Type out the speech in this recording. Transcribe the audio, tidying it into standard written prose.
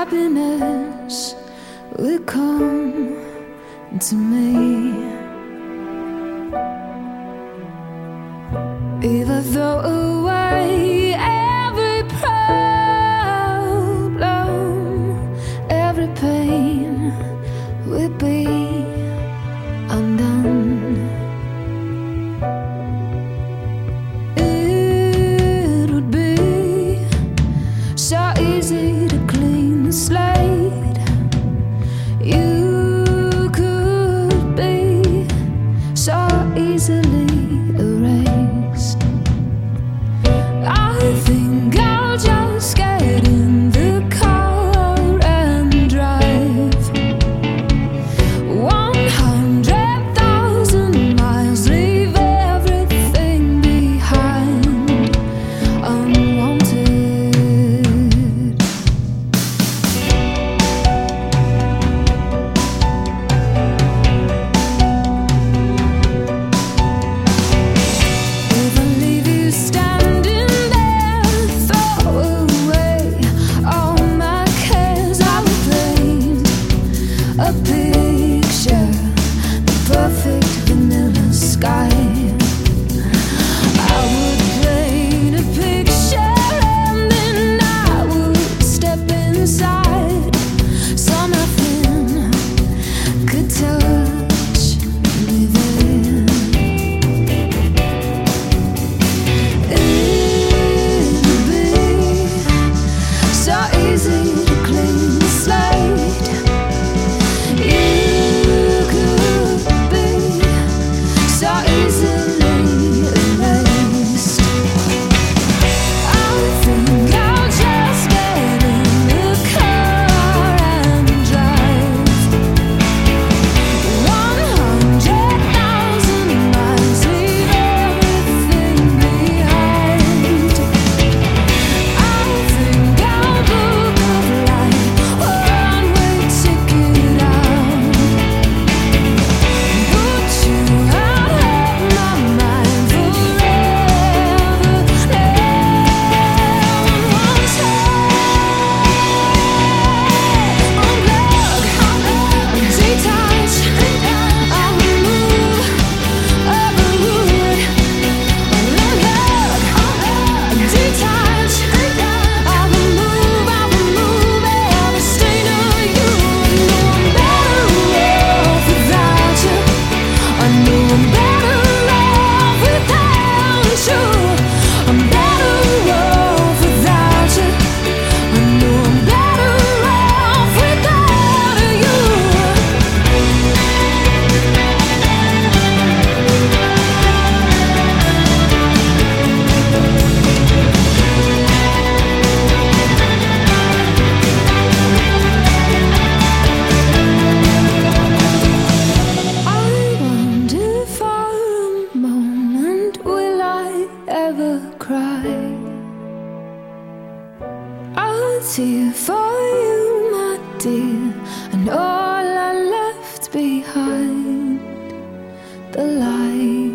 happiness will come to me. If I throw away every problem, every pain will be undone. It would be so easy to clean the slate. You could be so easily erased. I think I'll just get in the car and drive 100,000 miles, leave everything behind, unwanted. If I leave you standing there, throw away all my cares. I would paint a picture, the perfect vanilla sky. I would paint a picture and then I would step inside, so nothing could touch me there. It would be so easy to clean the slate. You could be so easily erased. I think I'll just get in the car and drive 100,000 miles, leave everything behind. I think I'll book a flight, one-way ticket out. Put you out of my mind forever. Unplug, detach, I'll remove every wood. Unplug, detach, I'll remove every stain of you. I know I'm better off without you. I'm better off without you. I know I'm better off without you. I wonder for a moment, will I ever cry? I'll tear for you, my dear, and all I left behind, the light.